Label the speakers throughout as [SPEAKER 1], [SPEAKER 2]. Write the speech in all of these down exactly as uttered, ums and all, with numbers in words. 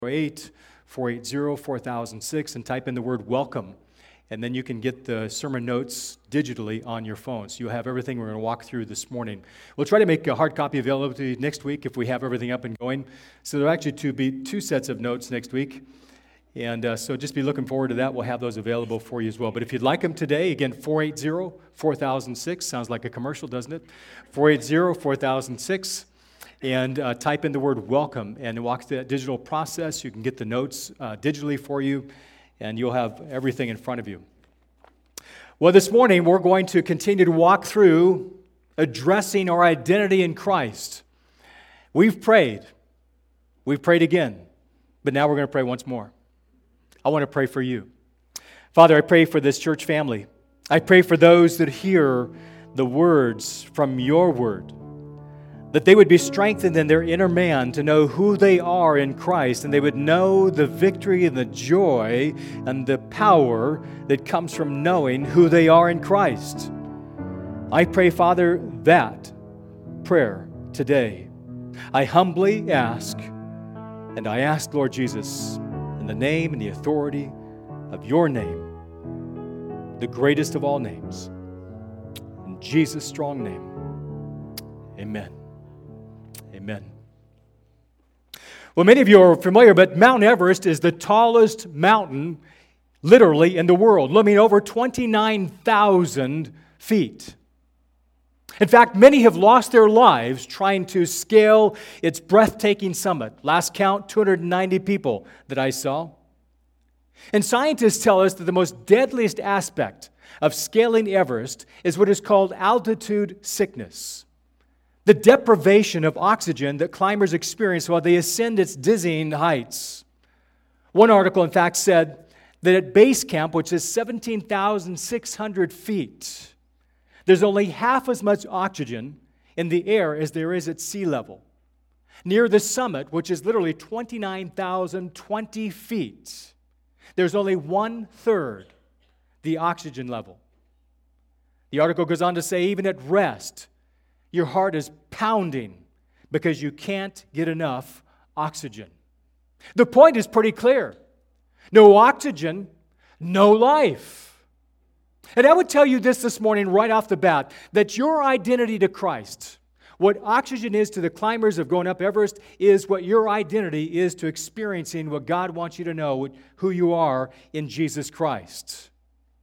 [SPEAKER 1] eight, four eight zero, four thousand six and type in the word welcome. And then you can get the sermon notes digitally on your phone. So you'll have everything we're going to walk through this morning. We'll try to make a hard copy available to you next week if we have everything up and going. So there'll actually to be two sets of notes next week. And uh, so just be looking forward to that. We'll have those available for you as well. But if you'd like them today, again, four eight zero, four thousand six. Sounds like a commercial, doesn't it? four eight zero, four thousand six. And uh, type in the word welcome and walk through that digital process. You can get the notes uh, digitally for you, and you'll have everything in front of you. Well, this morning we're going to continue to walk through addressing our identity in Christ. We've prayed. We've prayed again. But now we're going to pray once more. I want to pray for you. Father, I pray for this church family. I pray for those that hear the words from your word, that they would be strengthened in their inner man to know who they are in Christ, and they would know the victory and the joy and the power that comes from knowing who they are in Christ. I pray, Father, that prayer today. I humbly ask, and I ask, Lord Jesus, in the name and the authority of your name, the greatest of all names, in Jesus' strong name, amen. Amen. Well, many of you are familiar, but Mount Everest is the tallest mountain, literally, in the world. I mean, over twenty-nine thousand feet. In fact, many have lost their lives trying to scale its breathtaking summit. Last count, two hundred ninety people that I saw. And scientists tell us that the most deadliest aspect of scaling Everest is what is called altitude sickness. The deprivation of oxygen that climbers experience while they ascend its dizzying heights. One article, in fact, said that at base camp, which is seventeen thousand six hundred feet, there's only half as much oxygen in the air as there is at sea level. Near the summit, which is literally twenty-nine thousand twenty feet, there's only one-third the oxygen level. The article goes on to say, even at rest, your heart is pounding because you can't get enough oxygen. The point is pretty clear. No oxygen, no life. And I would tell you this this morning right off the bat, that your identity to Christ, what oxygen is to the climbers of going up Everest, is what your identity is to experiencing what God wants you to know, who you are in Jesus Christ.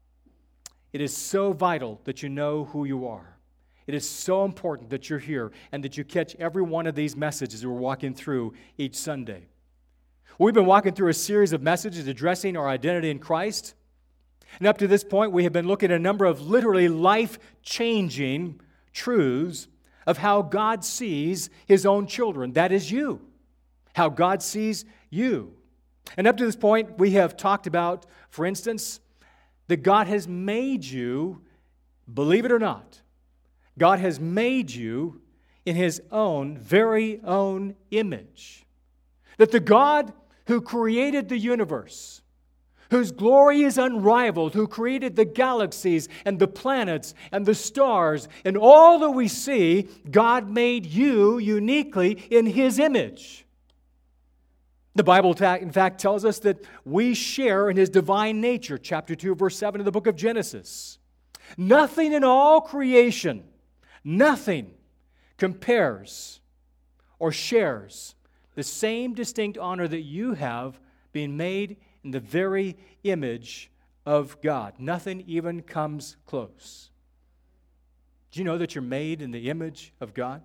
[SPEAKER 1] It is so vital that you know who you are. It is so important that you're here and that you catch every one of these messages we're walking through each Sunday. We've been walking through a series of messages addressing our identity in Christ. And up to this point, we have been looking at a number of literally life-changing truths of how God sees His own children. That is you. How God sees you. And up to this point, we have talked about, for instance, that God has made you, believe it or not, God has made you in His own, very own image. That the God who created the universe, whose glory is unrivaled, who created the galaxies and the planets and the stars and all that we see, God made you uniquely in His image. The Bible, in fact, tells us that we share in His divine nature, chapter two, verse seven of the book of Genesis. Nothing in all creation, nothing compares or shares the same distinct honor that you have being made in the very image of God. Nothing even comes close. Do you know that you're made in the image of God?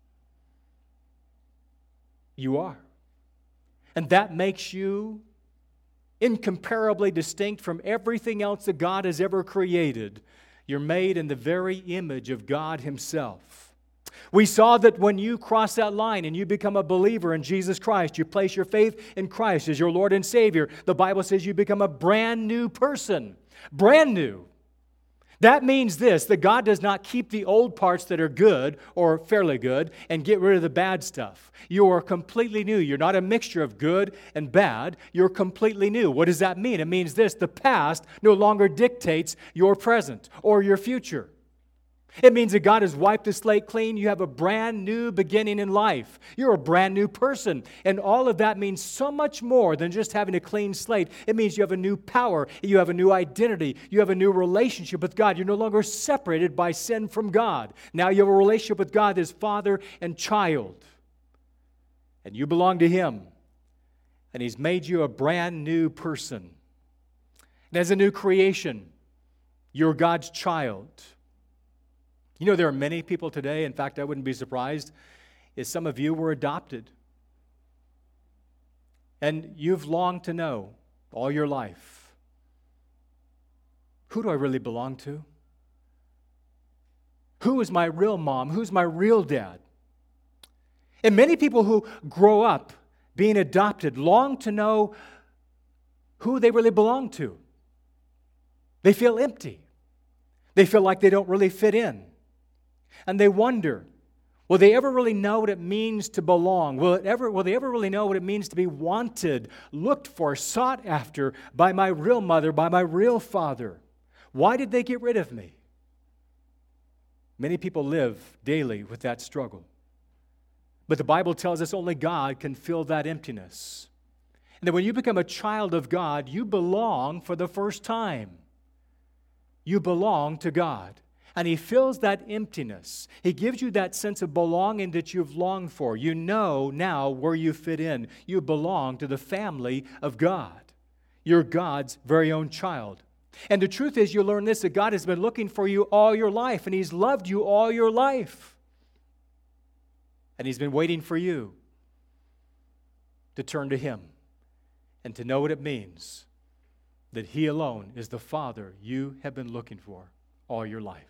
[SPEAKER 1] You are. And that makes you incomparably distinct from everything else that God has ever created. You're made in the very image of God Himself. We saw that when you cross that line and you become a believer in Jesus Christ, you place your faith in Christ as your Lord and Savior, the Bible says you become a brand new person. Brand new. That means this, that God does not keep the old parts that are good or fairly good and get rid of the bad stuff. You are completely new. You're not a mixture of good and bad. You're completely new. What does that mean? It means this, the past no longer dictates your present or your future. It means that God has wiped the slate clean. You have a brand new beginning in life. You're a brand new person. And all of that means so much more than just having a clean slate. It means you have a new power. You have a new identity. You have a new relationship with God. You're no longer separated by sin from God. Now you have a relationship with God as father and child. And you belong to Him. And He's made you a brand new person. And as a new creation, you're God's child. You know, there are many people today, in fact, I wouldn't be surprised if some of you were adopted. And you've longed to know all your life, who do I really belong to? Who is my real mom? Who's my real dad? And many people who grow up being adopted long to know who they really belong to. They feel empty. They feel like they don't really fit in. And they wonder, will they ever really know what it means to belong? Will it ever, will they ever really know what it means to be wanted, looked for, sought after by my real mother, by my real father? Why did they get rid of me? Many people live daily with that struggle. But the Bible tells us only God can fill that emptiness. And that when you become a child of God, you belong for the first time. You belong to God. And He fills that emptiness. He gives you that sense of belonging that you've longed for. You know now where you fit in. You belong to the family of God. You're God's very own child. And the truth is, you learn this, that God has been looking for you all your life, and He's loved you all your life. And He's been waiting for you to turn to Him and to know what it means that He alone is the Father you have been looking for all your life.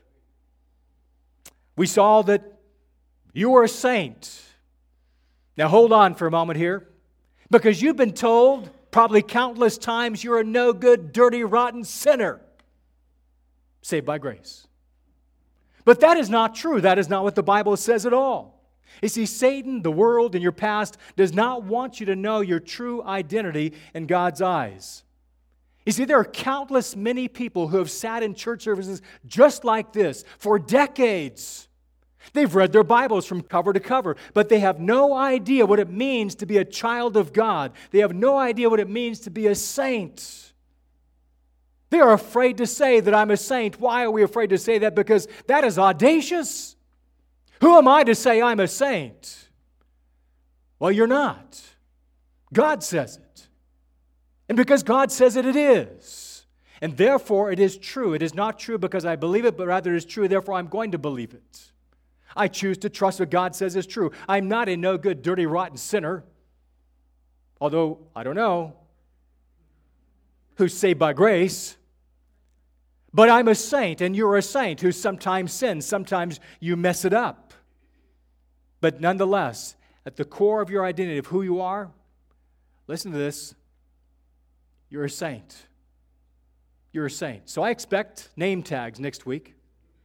[SPEAKER 1] We saw that you were a saint. Now hold on for a moment here, because you've been told probably countless times you're a no good, dirty, rotten sinner saved by grace. But that is not true. That is not what the Bible says at all. You see, Satan, the world, and your past does not want you to know your true identity in God's eyes. You see, there are countless many people who have sat in church services just like this for decades. They've read their Bibles from cover to cover, but they have no idea what it means to be a child of God. They have no idea what it means to be a saint. They are afraid to say that I'm a saint. Why are we afraid to say that? Because that is audacious. Who am I to say I'm a saint? Well, you're not. God says it. And because God says it, it is. And therefore, it is true. It is not true because I believe it, but rather it is true, therefore I'm going to believe it. I choose to trust what God says is true. I'm not a no good, dirty, rotten sinner. Although, I don't know who's saved by grace. But I'm a saint, and you're a saint who sometimes sins. Sometimes you mess it up. But nonetheless, at the core of your identity of who you are, listen to this, you're a saint. You're a saint. So I expect name tags next week.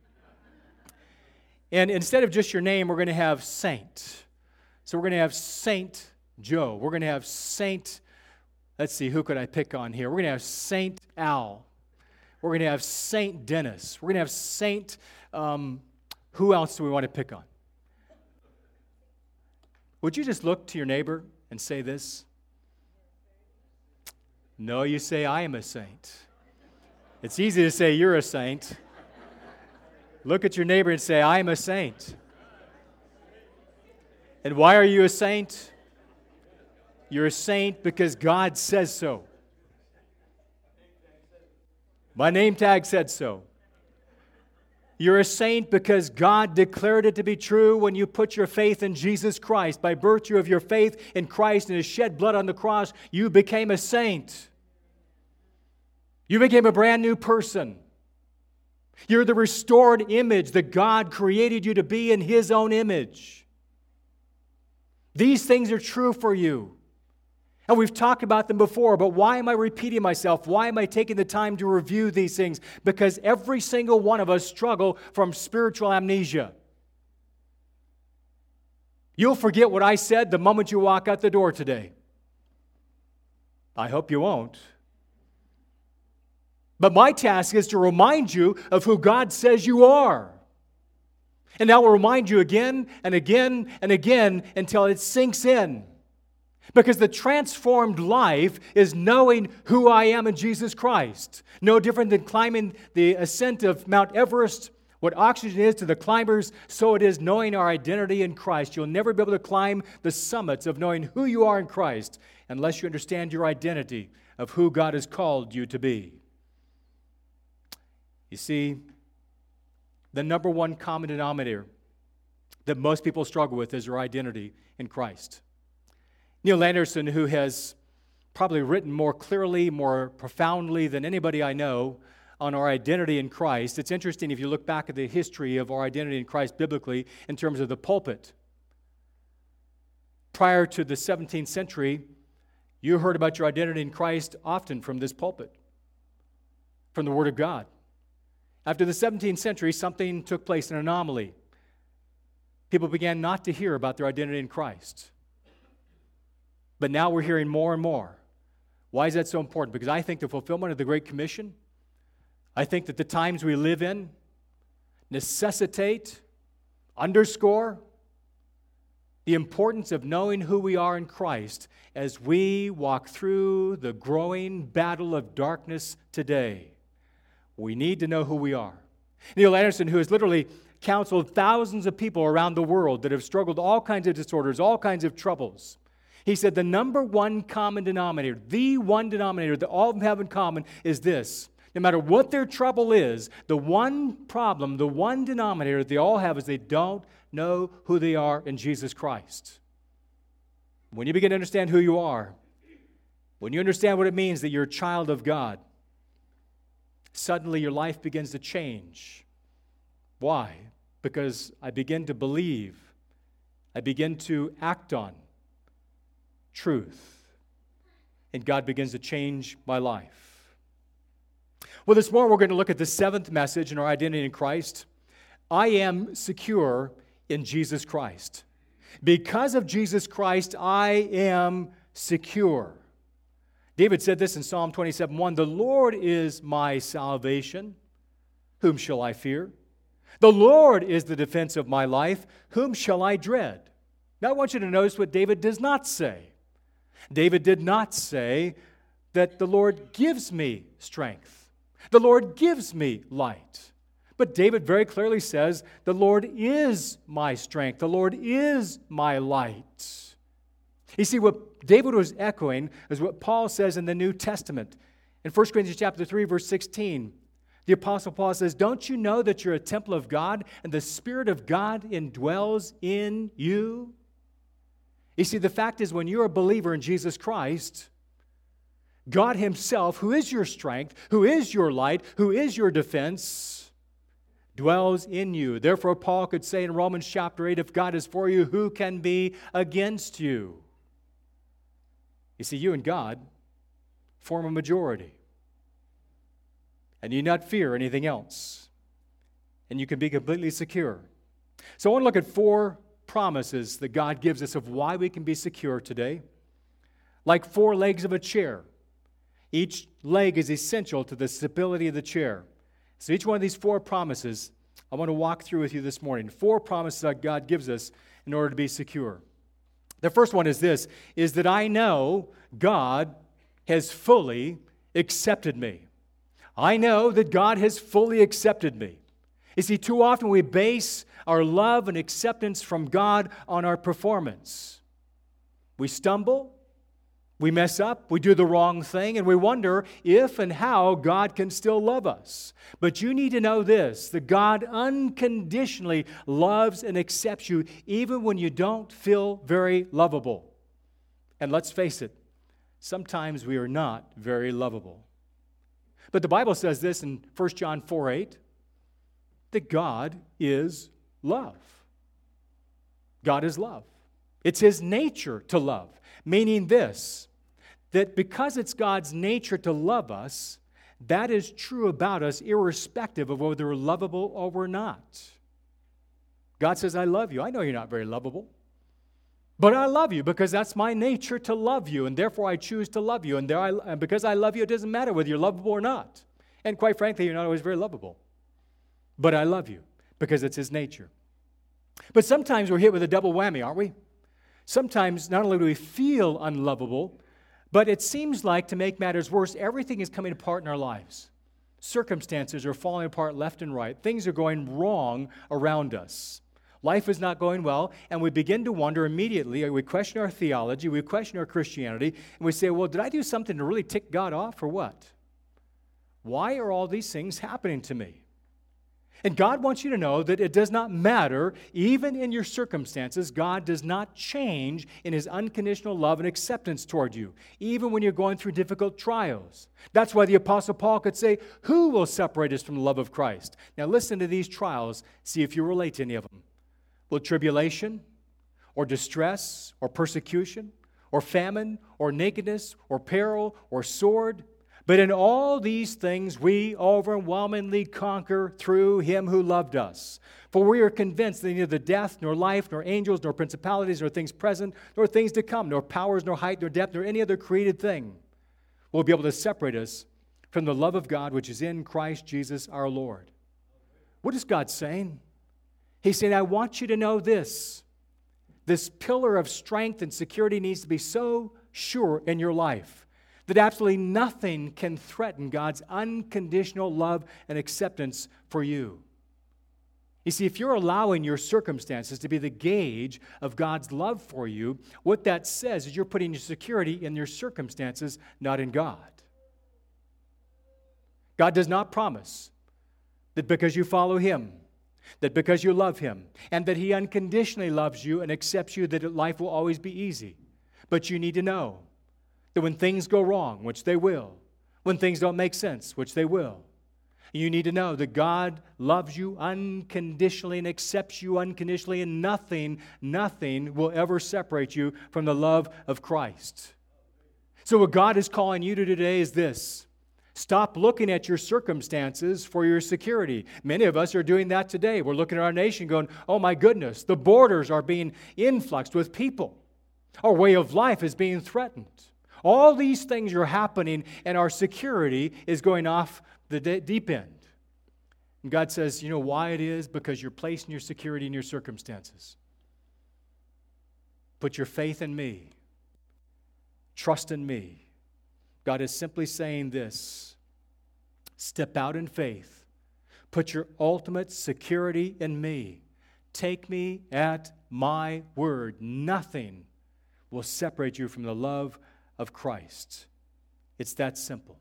[SPEAKER 1] And instead of just your name, we're going to have Saint. So we're going to have Saint Joe. We're going to have Saint, let's see, who could I pick on here? We're going to have Saint Al. We're going to have Saint Dennis. We're going to have Saint, um, who else do we want to pick on? Would you just look to your neighbor and say this? No, you say, I am a saint. It's easy to say you're a saint. Look at your neighbor and say, I am a saint. And why are you a saint? You're a saint because God says so. My name tag said so. You're a saint because God declared it to be true when you put your faith in Jesus Christ. By virtue of your faith in Christ and His shed blood on the cross, you became a saint. You became a brand new person. You're the restored image that God created you to be in His own image. These things are true for you. And we've talked about them before, but why am I repeating myself? Why am I taking the time to review these things? Because every single one of us struggle from spiritual amnesia. You'll forget what I said the moment you walk out the door today. I hope you won't. But my task is to remind you of who God says you are. And that will remind you again and again and again until it sinks in. Because the transformed life is knowing who I am in Jesus Christ. No different than climbing the ascent of Mount Everest. What oxygen is to the climbers, so it is knowing our identity in Christ. You'll never be able to climb the summits of knowing who you are in Christ unless you understand your identity of who God has called you to be. You see, the number one common denominator that most people struggle with is their identity in Christ. Neil Anderson, who has probably written more clearly, more profoundly than anybody I know on our identity in Christ. It's interesting if you look back at the history of our identity in Christ biblically in terms of the pulpit. Prior to the seventeenth century, you heard about your identity in Christ often from this pulpit, from the Word of God. After the seventeenth century, something took place, an anomaly. People began not to hear about their identity in Christ. But now we're hearing more and more. Why is that so important? Because I think the fulfillment of the Great Commission, I think that the times we live in necessitate, underscore the importance of knowing who we are in Christ as we walk through the growing battle of darkness today. We need to know who we are. Neil Anderson, who has literally counseled thousands of people around the world that have struggled with all kinds of disorders, all kinds of troubles, he said the number one common denominator, the one denominator that all of them have in common is this. No matter what their trouble is, the one problem, the one denominator they all have is they don't know who they are in Jesus Christ. When you begin to understand who you are, when you understand what it means that you're a child of God, suddenly your life begins to change. Why? Because I begin to believe, I begin to act on truth, and God begins to change my life. Well, this morning we're going to look at the seventh message in our identity in Christ. I am secure in Jesus Christ. Because of Jesus Christ, I am secure. David said this in Psalm twenty-seven one, "The Lord is my salvation. Whom shall I fear? The Lord is the defense of my life. Whom shall I dread?" Now I want you to notice what David does not say. David did not say that the Lord gives me strength. The Lord gives me light. But David very clearly says, the Lord is my strength. The Lord is my light. You see, what David was echoing is what Paul says in the New Testament. In First Corinthians chapter three, verse sixteen, the Apostle Paul says, "Don't you know that you're a temple of God and the Spirit of God indwells in you?" You see, the fact is, when you're a believer in Jesus Christ, God Himself, who is your strength, who is your light, who is your defense, dwells in you. Therefore, Paul could say in Romans chapter eight, if God is for you, who can be against you? You see, you and God form a majority. And you not fear anything else. And you can be completely secure. So I want to look at four promises that God gives us of why we can be secure today. Like four legs of a chair. Each leg is essential to the stability of the chair. So each one of these four promises, I want to walk through with you this morning. Four promises that God gives us in order to be secure. The first one is this, is that I know God has fully accepted me. I know that God has fully accepted me. You see, too often we base our love and acceptance from God on our performance. We stumble, we mess up, we do the wrong thing, and we wonder if and how God can still love us. But you need to know this, that God unconditionally loves and accepts you even when you don't feel very lovable. And let's face it, sometimes we are not very lovable. But the Bible says this in First John four eight, that God is love. God is love. It's His nature to love, meaning this, that because it's God's nature to love us, that is true about us irrespective of whether we're lovable or we're not. God says, I love you. I know you're not very lovable, but I love you because that's my nature to love you, and therefore I choose to love you. And, there I, and because I love you, it doesn't matter whether you're lovable or not. And quite frankly, you're not always very lovable. But I love you because it's His nature. But sometimes we're hit with a double whammy, aren't we? Sometimes not only do we feel unlovable, but it seems like, to make matters worse, everything is coming apart in our lives. Circumstances are falling apart left and right. Things are going wrong around us. Life is not going well, and we begin to wonder immediately. We question our theology, we question our Christianity, and we say, well, did I do something to really tick God off or what? Why are all these things happening to me? And God wants you to know that it does not matter, even in your circumstances, God does not change in His unconditional love and acceptance toward you, even when you're going through difficult trials. That's why the Apostle Paul could say, who will separate us from the love of Christ? Now listen to these trials, see if you relate to any of them. Will tribulation, or distress, or persecution, or famine, or nakedness, or peril, or sword? But in all these things we overwhelmingly conquer through Him who loved us. For we are convinced that neither death, nor life, nor angels, nor principalities, nor things present, nor things to come, nor powers, nor height, nor depth, nor any other created thing will be able to separate us from the love of God which is in Christ Jesus our Lord. What is God saying? He's saying, I want you to know this. This pillar of strength and security needs to be so sure in your life that absolutely nothing can threaten God's unconditional love and acceptance for you. You see, if you're allowing your circumstances to be the gauge of God's love for you, what that says is you're putting your security in your circumstances, not in God. God does not promise that because you follow Him, that because you love Him, and that He unconditionally loves you and accepts you, that life will always be easy. But you need to know that when things go wrong, which they will, when things don't make sense, which they will, you need to know that God loves you unconditionally and accepts you unconditionally, and nothing, nothing will ever separate you from the love of Christ. So what God is calling you to today is this. Stop looking at your circumstances for your security. Many of us are doing that today. We're looking at our nation going, oh my goodness, the borders are being influxed with people. Our way of life is being threatened. All these things are happening, and our security is going off the deep end. And God says, you know why it is? Because you're placing your security in your circumstances. Put your faith in me. Trust in me. God is simply saying this. Step out in faith. Put your ultimate security in me. Take me at my word. Nothing will separate you from the love of Christ. It's that simple.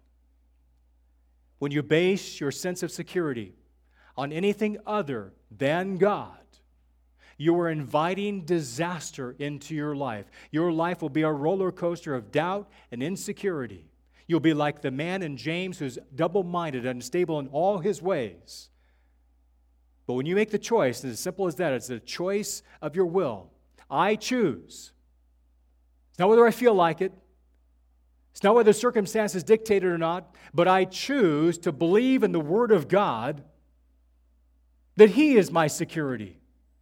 [SPEAKER 1] When you base your sense of security on anything other than God, you are inviting disaster into your life. Your life will be a roller coaster of doubt and insecurity. You'll be like the man in James who's double-minded and unstable in all his ways. But when you make the choice, it's as simple as that. It's a choice of your will. I choose. It's not whether I feel like it. It's not whether circumstances dictate it or not, but I choose to believe in the Word of God that He is my security.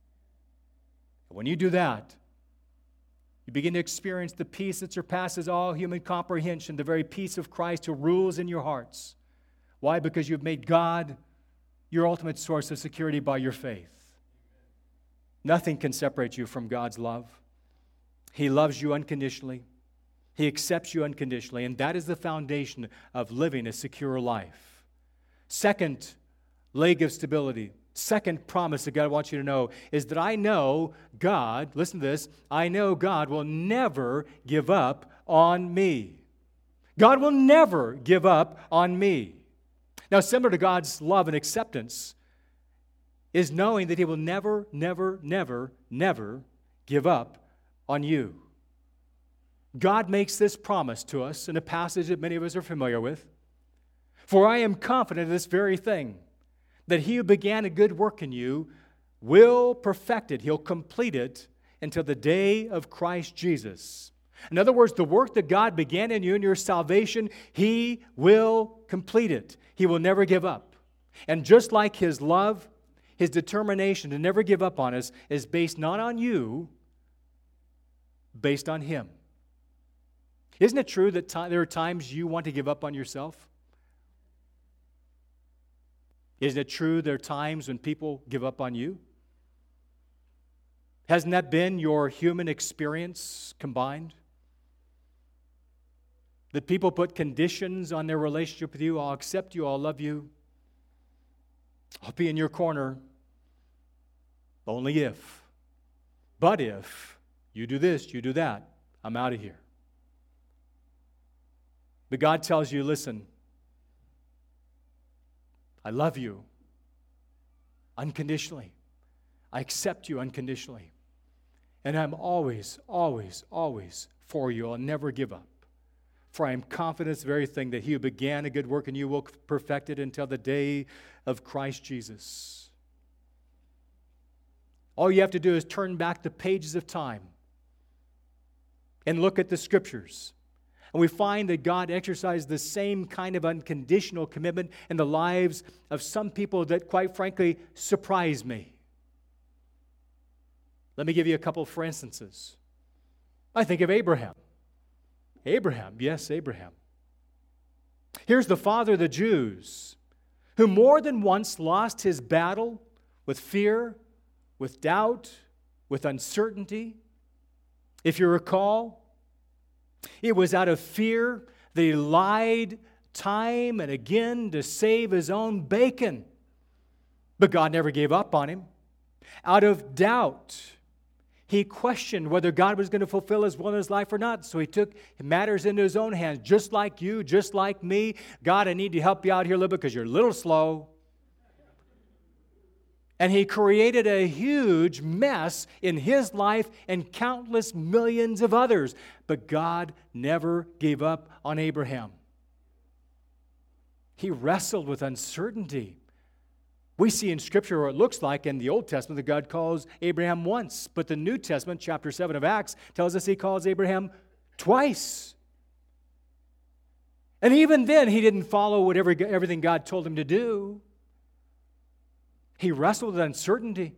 [SPEAKER 1] When you do that, you begin to experience the peace that surpasses all human comprehension, the very peace of Christ who rules in your hearts. Why? Because you've made God your ultimate source of security by your faith. Nothing can separate you from God's love. He loves you unconditionally. He accepts you unconditionally, and that is the foundation of living a secure life. Second leg of stability, second promise that God wants you to know is that I know God, listen to this, I know God will never give up on me. God will never give up on me. Now, similar to God's love and acceptance is knowing that He will never, never, never, never give up on you. God makes this promise to us in a passage that many of us are familiar with. For I am confident of this very thing, that He who began a good work in you will perfect it. He'll complete it until the day of Christ Jesus. In other words, the work that God began in you in your salvation, He will complete it. He will never give up. And just like His love, His determination to never give up on us is based not on you, based on Him. Isn't it true that t- there are times you want to give up on yourself? Isn't it true there are times when people give up on you? Hasn't that been your human experience combined? That people put conditions on their relationship with you. I'll accept you, I'll love you, I'll be in your corner, only if. But if you do this, you do that, I'm out of here. But God tells you, listen, I love you unconditionally. I accept you unconditionally. And I'm always, always, always for you. I'll never give up. For I am confident in this very thing that he who began a good work in you will perfect it until the day of Christ Jesus. All you have to do is turn back the pages of time and look at the Scriptures. And we find that God exercised the same kind of unconditional commitment in the lives of some people that, quite frankly, surprise me. Let me give you a couple for instances. I think of Abraham. Abraham, yes, Abraham. Here's the father of the Jews, who more than once lost his battle with fear, with doubt, with uncertainty. If you recall, it was out of fear that he lied time and again to save his own bacon. But God never gave up on him. Out of doubt, he questioned whether God was going to fulfill his will in his life or not. So he took matters into his own hands, just like you, just like me. God, I need to help you out here a little bit because you're a little slow. And he created a huge mess in his life and countless millions of others. But God never gave up on Abraham. He wrestled with uncertainty. We see in Scripture what it looks like in the Old Testament that God calls Abraham once. But the New Testament, chapter seven of Acts, tells us he calls Abraham twice. And even then, he didn't follow whatever, everything God told him to do. He wrestled with uncertainty.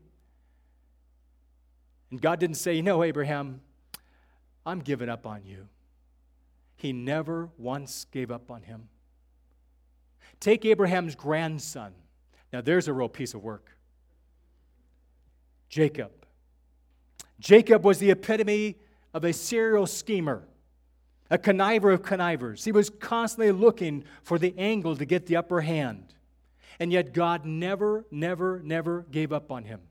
[SPEAKER 1] And God didn't say, you know, Abraham, I'm giving up on you. He never once gave up on him. Take Abraham's grandson. Now, there's a real piece of work. Jacob. Jacob was the epitome of a serial schemer, a conniver of connivers. He was constantly looking for the angle to get the upper hand. And yet God never, never, never gave up on him.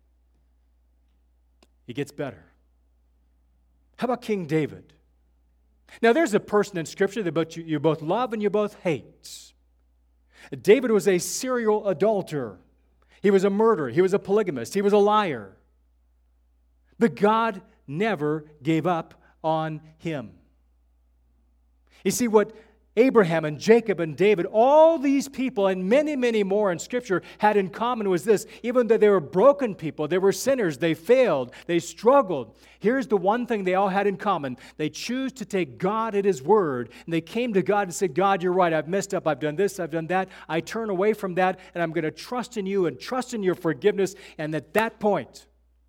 [SPEAKER 1] He gets better. How about King David? Now, there's a person in Scripture that both you, you both love and you both hate. David was a serial adulterer. He was a murderer. He was a polygamist. He was a liar. But God never gave up on him. You see, what Abraham and Jacob and David, all these people and many, many more in Scripture had in common was this. Even though they were broken people, they were sinners, they failed, they struggled. Here's the one thing they all had in common. They choose to take God at His word. And they came to God and said, God, you're right. I've messed up. I've done this. I've done that. I turn away from that, and I'm going to trust in you and trust in your forgiveness. And at that point,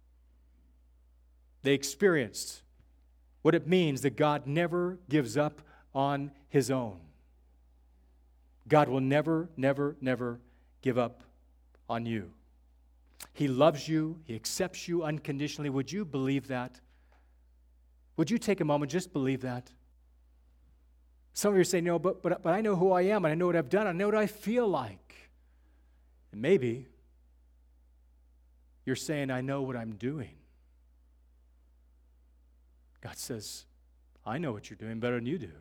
[SPEAKER 1] they experienced what it means that God never gives up on His own. God will never, never, never give up on you. He loves you. He accepts you unconditionally. Would you believe that? Would you take a moment, just believe that? Some of you say, no, but, but, but I know who I am, and I know what I've done, I know what I feel like. And maybe you're saying, I know what I'm doing. God says, I know what you're doing better than you do.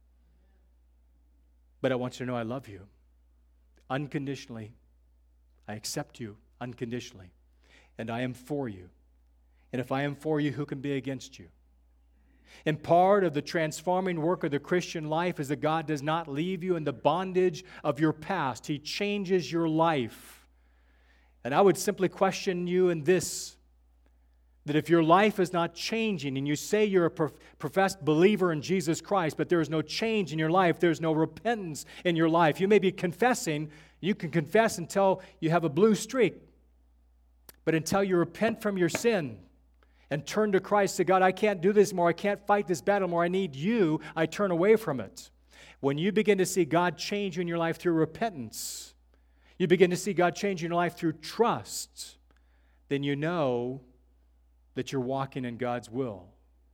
[SPEAKER 1] But I want you to know I love you unconditionally. I accept you unconditionally. And I am for you. And if I am for you, who can be against you? And part of the transforming work of the Christian life is that God does not leave you in the bondage of your past. He changes your life. And I would simply question you in this, that if your life is not changing and you say you're a prof- professed believer in Jesus Christ, but there is no change in your life, there's no repentance in your life. You may be confessing. You can confess until you have a blue streak. But until you repent from your sin and turn to Christ, say, God, I can't do this more. I can't fight this battle more. I need you. I turn away from it. When you begin to see God change in your life through repentance, you begin to see God change in your life through trust, then you know that you're walking in God's will.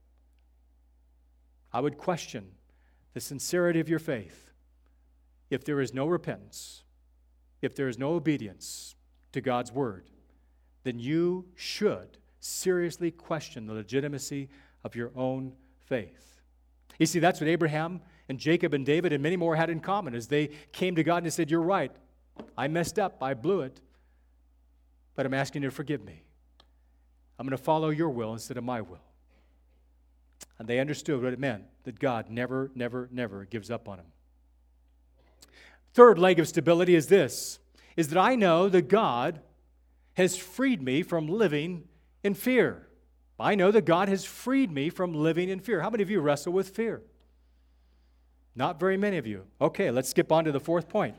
[SPEAKER 1] I would question the sincerity of your faith if there is no repentance, if there is no obedience to God's word. Then you should seriously question the legitimacy of your own faith. You see, that's what Abraham and Jacob and David and many more had in common as they came to God and they said, you're right, I messed up, I blew it, but I'm asking you to forgive me. I'm going to follow your will instead of my will. And they understood what it meant, that God never, never, never gives up on them. Third leg of stability is this, is that I know that God has freed me from living in fear. I know that God has freed me from living in fear. How many of you wrestle with fear? Not very many of you. Okay, let's skip on to the fourth point.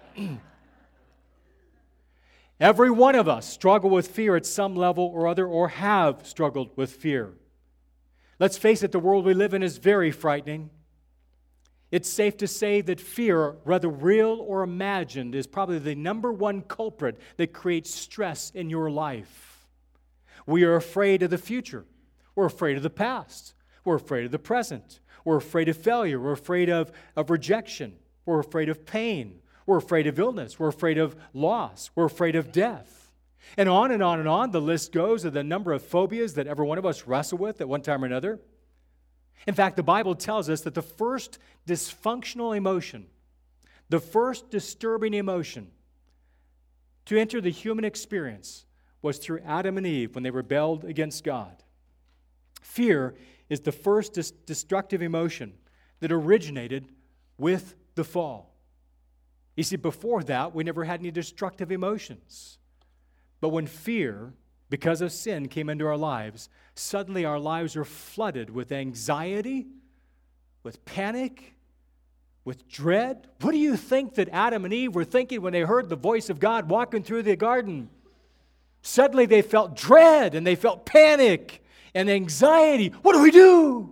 [SPEAKER 1] Every one of us struggle with fear at some level or other, or have struggled with fear. Let's face it, the world we live in is very frightening. It's safe to say that fear, whether real or imagined, is probably the number one culprit that creates stress in your life. We are afraid of the future. We're afraid of the past. We're afraid of the present. We're afraid of failure. We're afraid of, of rejection. We're afraid of pain. We're afraid of illness. We're afraid of loss. We're afraid of death. And on and on and on, the list goes of the number of phobias that every one of us wrestle with at one time or another. In fact, the Bible tells us that the first dysfunctional emotion, the first disturbing emotion to enter the human experience was through Adam and Eve when they rebelled against God. Fear is the first dis- destructive emotion that originated with the fall. You see, before that, we never had any destructive emotions. But when fear, because of sin, came into our lives, suddenly our lives are flooded with anxiety, with panic, with dread. What do you think that Adam and Eve were thinking when they heard the voice of God walking through the garden? Suddenly they felt dread and they felt panic and anxiety. What do we do?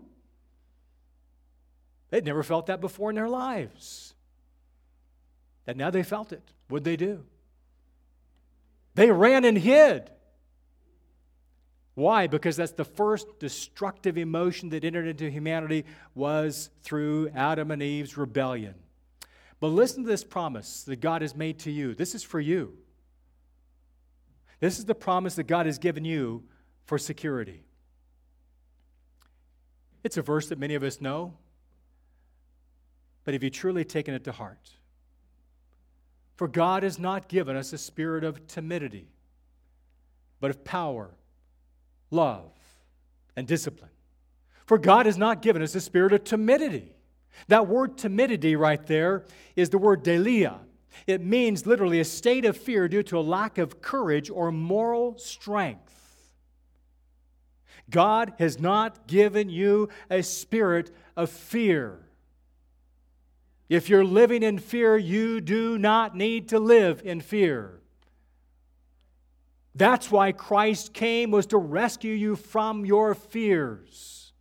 [SPEAKER 1] They'd never felt that before in their lives. And now they felt it. What'd they do? They ran and hid. Why? Because that's the first destructive emotion that entered into humanity was through Adam and Eve's rebellion. But listen to this promise that God has made to you. This is for you. This is the promise that God has given you for security. It's a verse that many of us know, but have you truly taken it to heart? For God has not given us a spirit of timidity, but of power, love, and discipline. For God has not given us a spirit of timidity. That word timidity right there is the word delia. It means literally a state of fear due to a lack of courage or moral strength. God has not given you a spirit of fear. If you're living in fear, you do not need to live in fear. That's why Christ came, was to rescue you from your fears.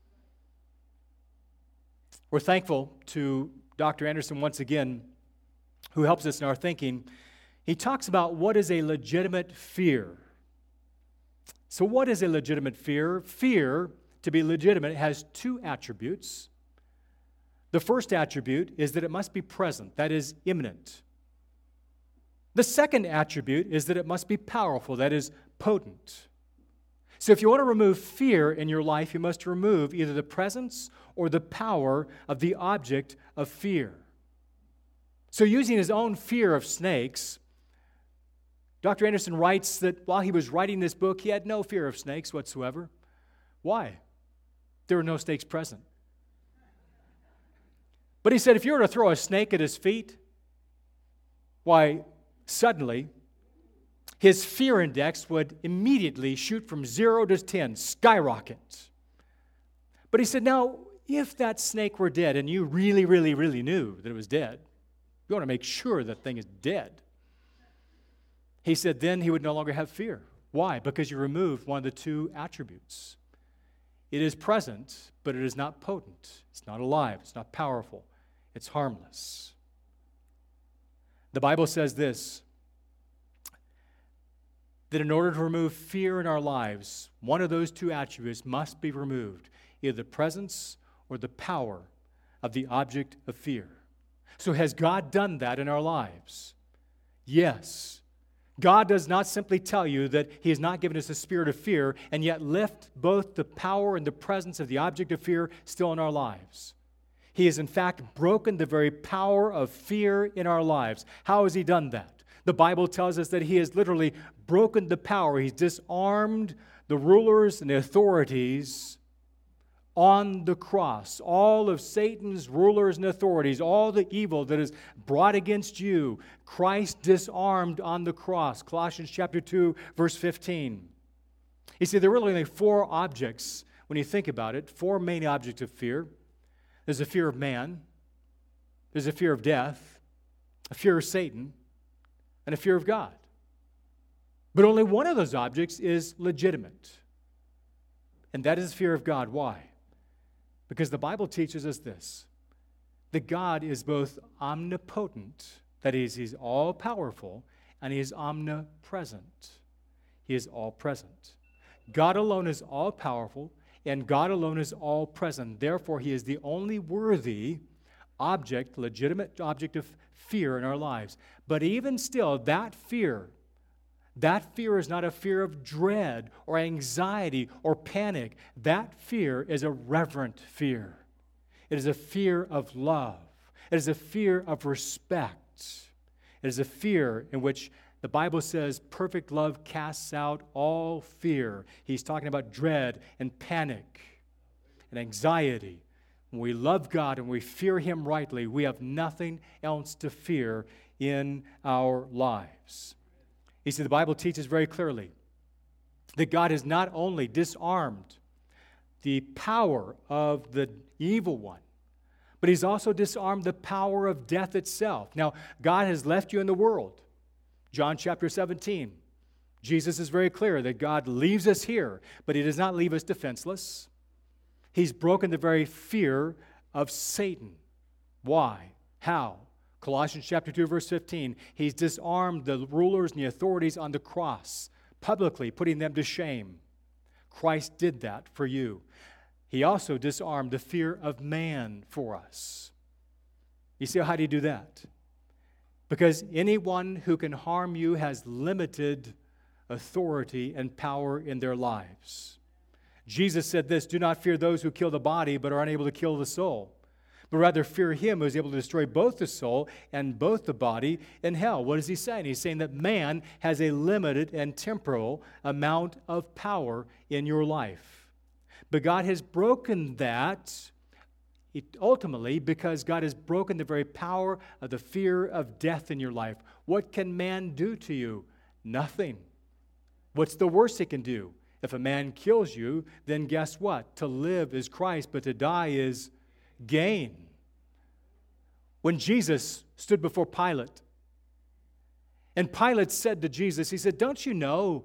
[SPEAKER 1] We're thankful to Doctor Anderson once again, who helps us in our thinking. He talks about what is a legitimate fear. So what is a legitimate fear? Fear, to be legitimate, has two attributes. The first attribute is that it must be present, that is, imminent. The second attribute is that it must be powerful, that is, potent. So if you want to remove fear in your life, you must remove either the presence or the power of the object of fear. So using his own fear of snakes, Doctor Anderson writes that while he was writing this book, he had no fear of snakes whatsoever. Why? There were no snakes present. But he said if you were to throw a snake at his feet, why, suddenly, his fear index would immediately shoot from zero to ten, skyrocket. But he said, now, if that snake were dead and you really, really, really knew that it was dead, you want to make sure that thing is dead. He said then he would no longer have fear. Why? Because you removed one of the two attributes. It is present, but it is not potent. It's not alive. It's not powerful. It's harmless. The Bible says this, that in order to remove fear in our lives, one of those two attributes must be removed, either the presence or the power of the object of fear. So has God done that in our lives? Yes. God does not simply tell you that He has not given us a spirit of fear and yet left both the power and the presence of the object of fear still in our lives. He has in fact broken the very power of fear in our lives. How has He done that? The Bible tells us that He has literally broken the power. He's disarmed the rulers and the authorities on the cross. All of Satan's rulers and authorities, all the evil that is brought against you, Christ disarmed on the cross. Colossians chapter two, verse fifteen. You see, there are really only four objects, when you think about it, four main objects of fear. There's a fear of man, there's a fear of death, a fear of Satan, and a fear of God. But only one of those objects is legitimate, and that is the fear of God. Why? Because the Bible teaches us this, that God is both omnipotent, that is, He's all-powerful, and He is omnipresent. He is all-present. God alone is all-powerful, and God alone is all-present. Therefore, He is the only worthy object, legitimate object of fear in our lives. But even still, that fear, that fear is not a fear of dread or anxiety or panic. That fear is a reverent fear. It is a fear of love. It is a fear of respect. It is a fear in which the Bible says perfect love casts out all fear. He's talking about dread and panic and anxiety. When we love God and we fear Him rightly, we have nothing else to fear in our lives. You see, the Bible teaches very clearly that God has not only disarmed the power of the evil one, but He's also disarmed the power of death itself. Now, God has left you in the world. John chapter seventeen, Jesus is very clear that God leaves us here, but He does not leave us defenseless. He's broken the very fear of Satan. Why? How? Colossians chapter two, verse fifteen, He's disarmed the rulers and the authorities on the cross, publicly putting them to shame. Christ did that for you. He also disarmed the fear of man for us. You see, how do you do that? Because anyone who can harm you has limited authority and power in their lives. Jesus said this, do not fear those who kill the body but are unable to kill the soul, but rather fear Him who is able to destroy both the soul and both the body in hell. What is He saying? He's saying that man has a limited and temporal amount of power in your life. But God has broken that ultimately because God has broken the very power of the fear of death in your life. What can man do to you? Nothing. What's the worst he can do? If a man kills you, then guess what? To live is Christ, but to die is gain. When Jesus stood before Pilate, and Pilate said to Jesus, he said, don't you know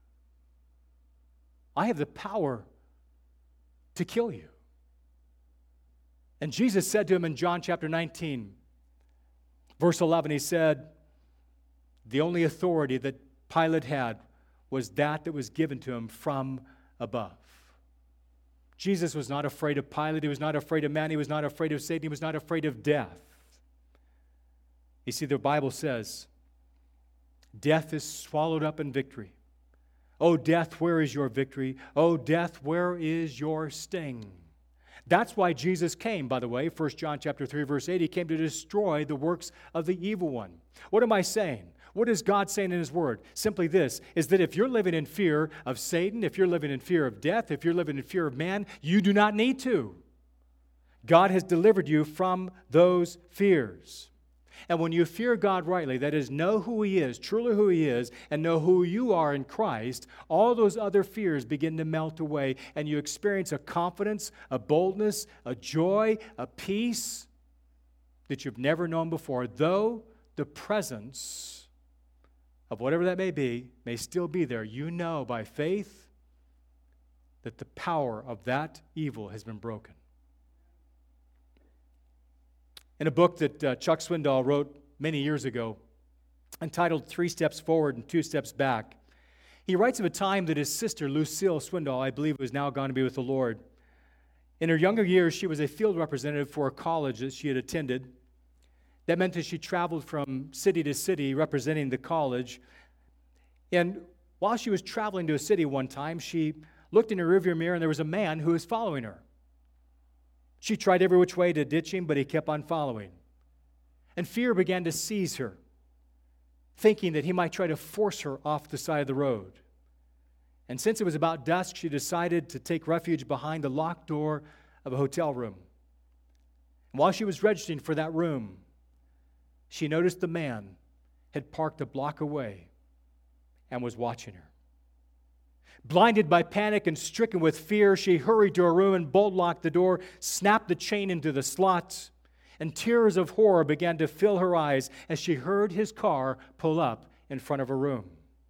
[SPEAKER 1] I have the power to kill you? And Jesus said to him in John chapter nineteen, verse eleven, He said, the only authority that Pilate had was that that was given to him from above. Jesus was not afraid of Pilate. He was not afraid of man. He was not afraid of Satan. He was not afraid of death. You see, the Bible says, death is swallowed up in victory. Oh, death, where is your victory? Oh, death, where is your sting? That's why Jesus came, by the way, First John chapter three, verse eight. He came to destroy the works of the evil one. What am I saying? What is God saying in His Word? Simply this, is that if you're living in fear of Satan, if you're living in fear of death, if you're living in fear of man, you do not need to. God has delivered you from those fears. And when you fear God rightly, that is, know who He is, truly who He is, and know who you are in Christ, all those other fears begin to melt away, and you experience a confidence, a boldness, a joy, a peace that you've never known before, though the presence of whatever that may be may still be there. You know by faith that the power of that evil has been broken. In a book that uh, Chuck Swindoll wrote many years ago, entitled Three Steps Forward and Two Steps Back, He writes of a time that his sister, Lucille Swindoll, I believe, was now gone to be with the Lord. In her younger years, she was a field representative for a college that she had attended. That meant that she traveled from city to city representing the college. And while she was traveling to a city one time, she looked in her rearview mirror and there was a man who was following her. She tried every which way to ditch him, but he kept on following. And fear began to seize her, thinking that he might try to force her off the side of the road. And since it was about dusk, she decided to take refuge behind the locked door of a hotel room. And while she was registering for that room, she noticed the man had parked a block away and was watching her. Blinded by panic and stricken with fear, she hurried to her room and bolt-locked the door, snapped the chain into the slot, and tears of horror began to fill her eyes as she heard his car pull up in front of her room.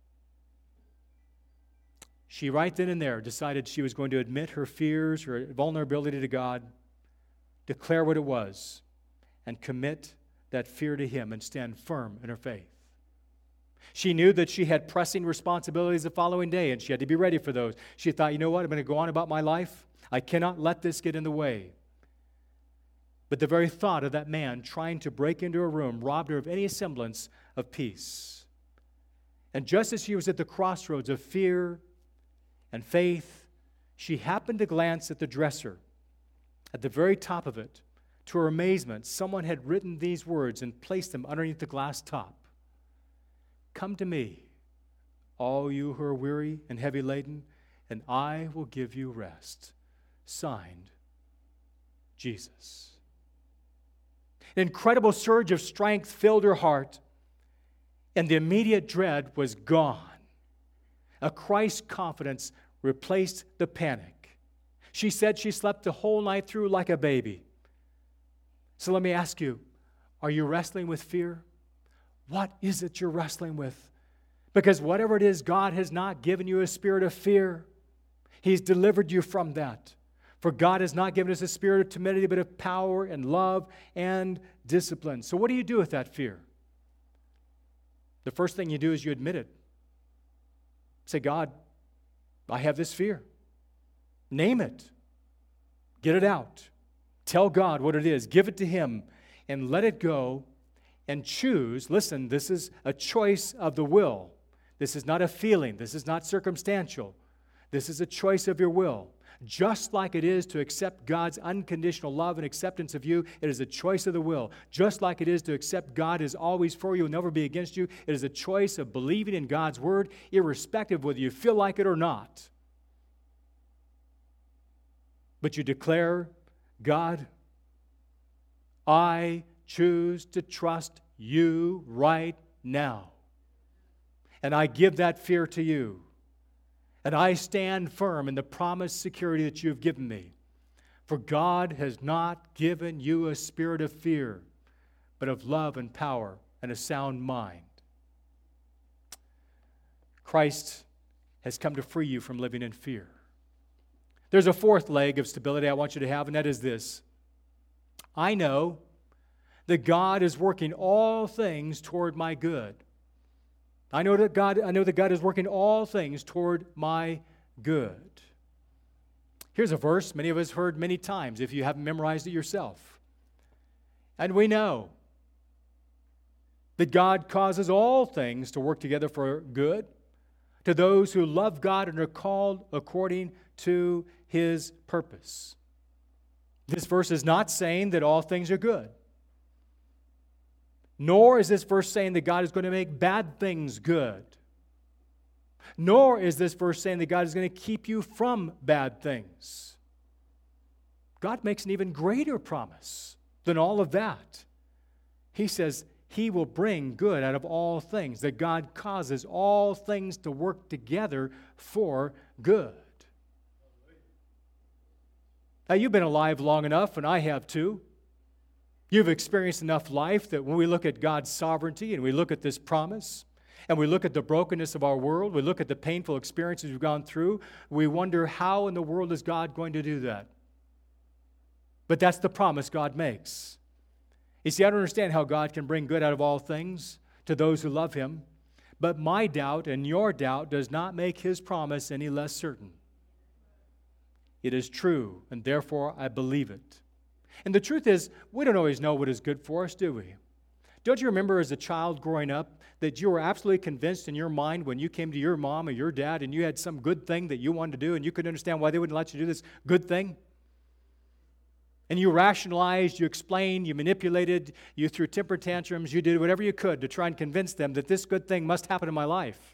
[SPEAKER 1] She right then and there decided she was going to admit her fears, her vulnerability to God, declare what it was, and commit that fear to Him and stand firm in her faith. She knew that she had pressing responsibilities the following day, and she had to be ready for those. She thought, you know what, I'm going to go on about my life. I cannot let this get in the way. But the very thought of that man trying to break into her room robbed her of any semblance of peace. And just as she was at the crossroads of fear and faith, she happened to glance at the dresser. At the very top of it, to her amazement, someone had written these words and placed them underneath the glass top. Come to me, all you who are weary and heavy laden, and I will give you rest. Signed, Jesus. An incredible surge of strength filled her heart, and the immediate dread was gone. A Christ confidence replaced the panic. She said she slept the whole night through like a baby. So let me ask you, are you wrestling with fear? What is it you're wrestling with? Because whatever it is, God has not given you a spirit of fear. He's delivered you from that. For God has not given us a spirit of timidity, but of power and love and discipline. So what do you do with that fear? The first thing you do is you admit it. Say, God, I have this fear. Name it. Get it out. Tell God what it is. Give it to Him and let it go and choose. Listen, this is a choice of the will. This is not a feeling. This is not circumstantial. This is a choice of your will. Just like it is to accept God's unconditional love and acceptance of you, it is a choice of the will. Just like it is to accept God is always for you and never be against you, it is a choice of believing in God's word, irrespective of whether you feel like it or not. But you declare, God, I choose to trust you right now. And I give that fear to you. And I stand firm in the promised security that you have given me. For God has not given you a spirit of fear, but of love and power and a sound mind. Christ has come to free you from living in fear. There's a fourth leg of stability I want you to have, and that is this. I know that God is working all things toward my good. I know that God, I know that God is working all things toward my good. Here's a verse many of us heard many times if you haven't memorized it yourself. And we know that God causes all things to work together for good to those who love God and are called according to His purpose. This verse is not saying that all things are good. Nor is this verse saying that God is going to make bad things good. Nor is this verse saying that God is going to keep you from bad things. God makes an even greater promise than all of that. He says He will bring good out of all things, that God causes all things to work together for good. Now, you've been alive long enough, and I have too. You've experienced enough life that when we look at God's sovereignty and we look at this promise and we look at the brokenness of our world, we look at the painful experiences we've gone through, we wonder how in the world is God going to do that? But that's the promise God makes. You see, I don't understand how God can bring good out of all things to those who love Him, But my doubt and your doubt does not make his promise any less certain. It is true, and therefore I believe it. And the truth is, we don't always know what is good for us, do we? Don't you remember as a child growing up that you were absolutely convinced in your mind when you came to your mom or your dad and you had some good thing that you wanted to do and you couldn't understand why they wouldn't let you do this good thing? And you rationalized, you explained, you manipulated, you threw temper tantrums, you did whatever you could to try and convince them that this good thing must happen in my life.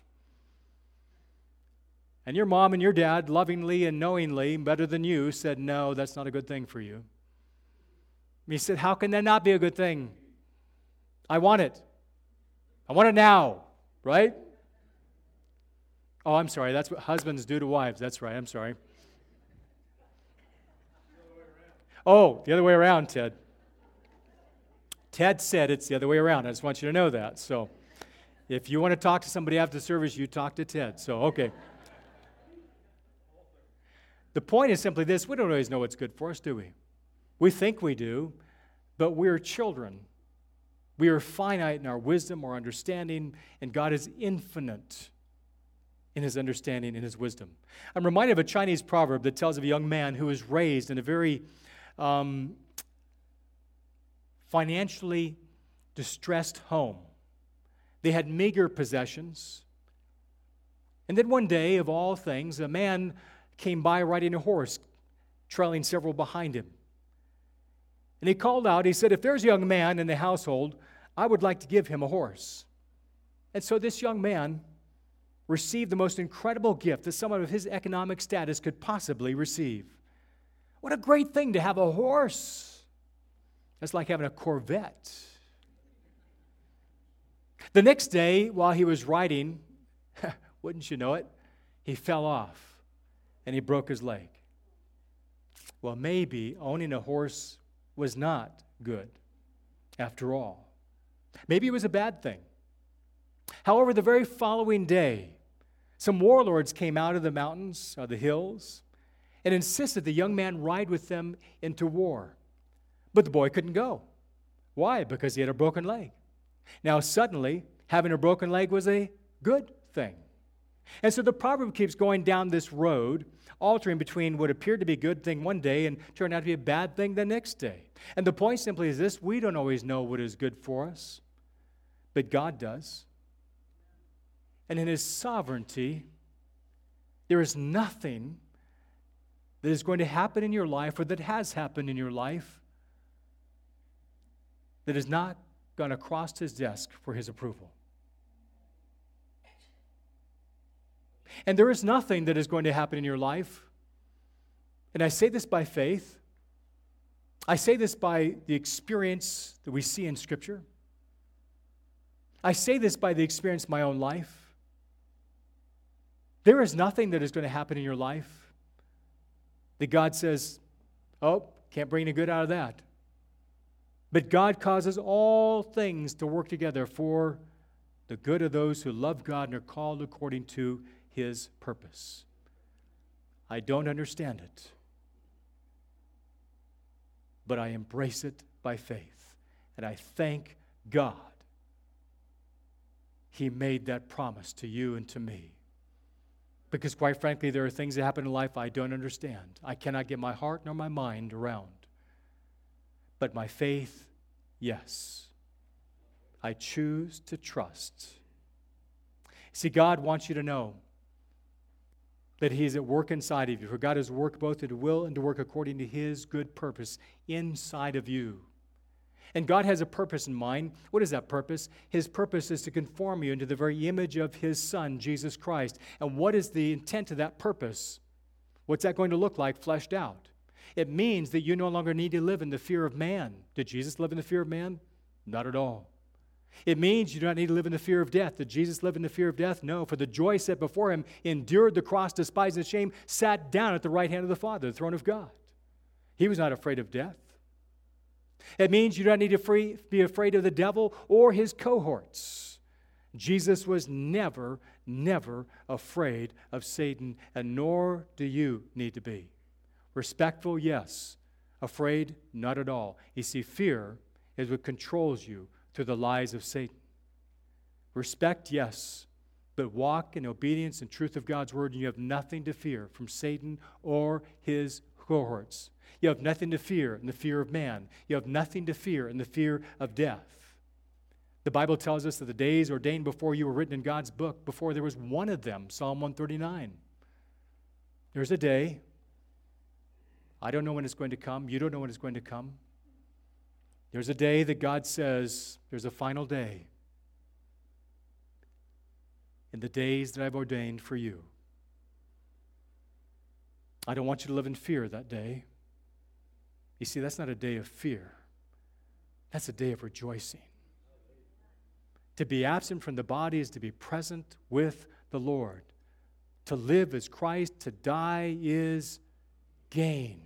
[SPEAKER 1] And your mom and your dad, lovingly and knowingly, better than you, said, no, that's not a good thing for you. And he said, how can that not be a good thing? I want it. I want it now, right? Oh, I'm sorry. That's what husbands do to wives. That's right. I'm sorry. Oh, the other way around, Ted. Ted said it's the other way around. I just want you to know that. So if you want to talk to somebody after the service, you talk to Ted. So, okay. The point is simply this. We don't always know what's good for us, do we? We think we do, but we're children. We are finite in our wisdom or understanding, and God is infinite in his understanding and his wisdom. I'm reminded of a Chinese proverb that tells of a young man who was raised in a very um, financially distressed home. They had meager possessions. And then one day, of all things, a man came by riding a horse, trailing several behind him. And he called out, he said, if there's a young man in the household, I would like to give him a horse. And so this young man received the most incredible gift that someone of his economic status could possibly receive. What a great thing to have a horse. That's like having a Corvette. The next day, while he was riding, wouldn't you know it, he fell off and he broke his leg. Well, maybe owning a horse was not good after all. Maybe it was a bad thing. However, the very following day, some warlords came out of the mountains, or the hills, and insisted the young man ride with them into war. But the boy couldn't go. Why? Because he had a broken leg. Now, suddenly, having a broken leg was a good thing. And so the proverb keeps going down this road, altering between what appeared to be a good thing one day and turned out to be a bad thing the next day. And the point simply is this: we don't always know what is good for us, but God does. And in his sovereignty, there is nothing that is going to happen in your life or that has happened in your life that has not gone across his desk for his approval. And there is nothing that is going to happen in your life, and I say this by faith, I say this by the experience that we see in Scripture. I say this by the experience of my own life. There is nothing that is going to happen in your life that God says, oh, can't bring any good out of that. But God causes all things to work together for the good of those who love God and are called according to his purpose. I don't understand it, but I embrace it by faith. And I thank God he made that promise to you and to me. Because quite frankly, there are things that happen in life I don't understand. I cannot get my heart nor my mind around. But my faith, yes. I choose to trust. See, God wants you to know that he is at work inside of you. For God has worked both to will and to work according to his good purpose inside of you. And God has a purpose in mind. What is that purpose? His purpose is to conform you into the very image of his Son, Jesus Christ. And what is the intent of that purpose? What's that going to look like fleshed out? It means that you no longer need to live in the fear of man. Did Jesus live in the fear of man? Not at all. It means you do not need to live in the fear of death. Did Jesus live in the fear of death? No. For the joy set before him, endured the cross, despised the shame, sat down at the right hand of the Father, the throne of God. He was not afraid of death. It means you do not need to free, be afraid of the devil or his cohorts. Jesus was never, never afraid of Satan, and nor do you need to be. Respectful, yes. Afraid, not at all. You see, fear is what controls you through the lies of Satan. Respect, yes. but walk in obedience and truth of God's word, and you have nothing to fear from Satan or his cohorts. You have nothing to fear in the fear of man. You have nothing to fear in the fear of death. The Bible tells us that the days ordained before you were written in God's book, before there was one of them, Psalm one thirty-nine. There's a day. I don't know when it's going to come. You don't know when it's going to come. There's a day that God says, there's a final day in the days that I've ordained for you. I don't want you to live in fear that day. You see, that's not a day of fear. That's a day of rejoicing. To be absent from the body is to be present with the Lord. To live is Christ, to die is gain.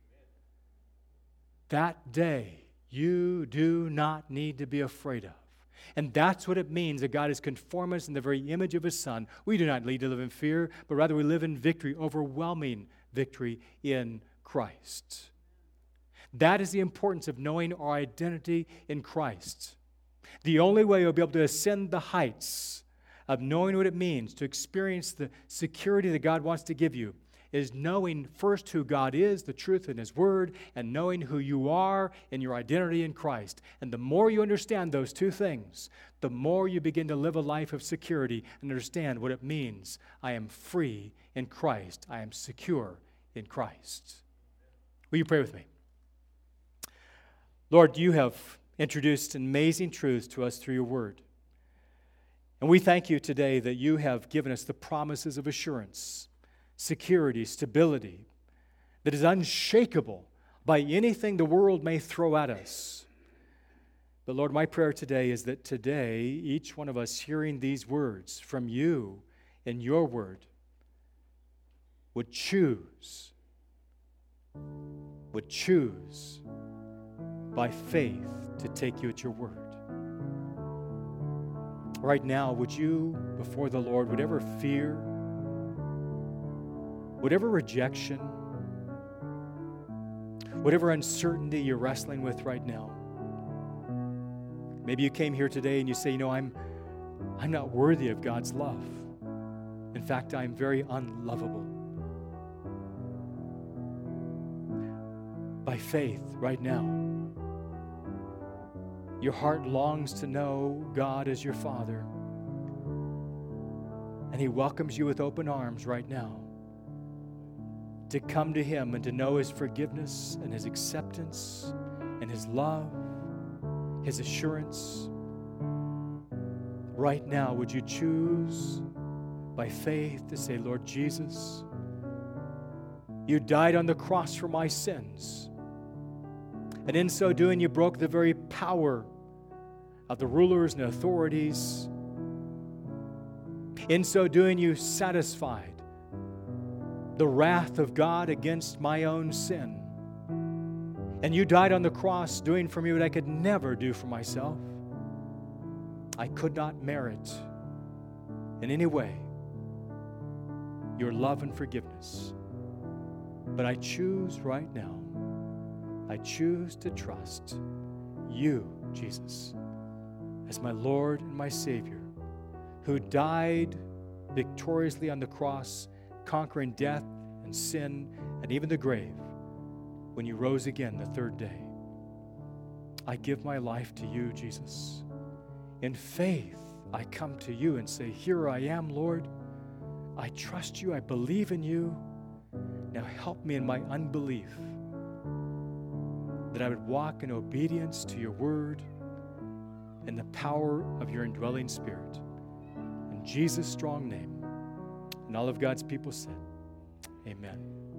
[SPEAKER 1] That day, you do not need to be afraid of. And that's what it means that God has conformed us in the very image of His Son. We do not need to live in fear, but rather we live in victory, overwhelming victory in Christ. That is the importance of knowing our identity in Christ. The only way you'll be able to ascend the heights of knowing what it means to experience the security that God wants to give you is knowing first who God is, the truth in His Word, and knowing who you are in your identity in Christ. And the more you understand those two things, the more you begin to live a life of security and understand what it means. I am free in Christ. I am secure in Christ. Will you pray with me? Lord, you have introduced amazing truths to us through your Word. And we thank you today that you have given us the promises of assurance, security, stability that is unshakable by anything the world may throw at us. But Lord, my prayer today is that today, each one of us hearing these words from you in your word would choose, would choose by faith to take you at your word. Right now, would you, before the Lord, whatever fear, whatever rejection, whatever uncertainty you're wrestling with right now, maybe you came here today and you say, you know, I'm, I'm not worthy of God's love. In fact, I'm very unlovable. By faith, right now, your heart longs to know God as your Father, and He welcomes you with open arms right now to come to Him and to know His forgiveness and His acceptance and His love, His assurance. Right now, would you choose by faith to say, Lord Jesus, you died on the cross for my sins. And in so doing, you broke the very power of the rulers and authorities. In so doing, you satisfied the wrath of God against my own sin. And you died on the cross doing for me what I could never do for myself. I could not merit in any way your love and forgiveness. But I choose right now, I choose to trust you, Jesus, as my Lord and my Savior, who died victoriously on the cross, conquering death and sin and even the grave when you rose again the third day. I give my life to you, Jesus. In faith, I come to you and say, here I am, Lord. I trust you. I believe in you. Now help me in my unbelief, that I would walk in obedience to your word and the power of your indwelling Spirit. In Jesus' strong name. And all of God's people said, amen.